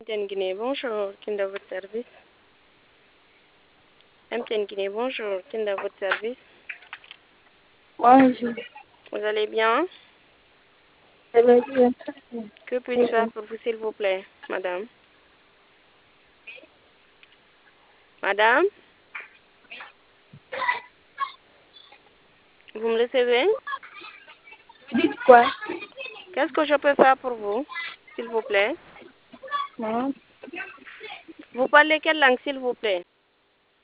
MTN Guinée, bonjour, Kinda votre service. MTN Guinée, bonjour, Kinda votre service. Bonjour. Vous allez bien? Ça va bien, très bien. Que puis-je faire pour vous, s'il vous plaît, madame? Madame? Vous me recevez? Vous dites quoi? Qu'est-ce que je peux faire pour vous, s'il vous plaît? Non. Vous parlez quelle langue, s'il vous plaît?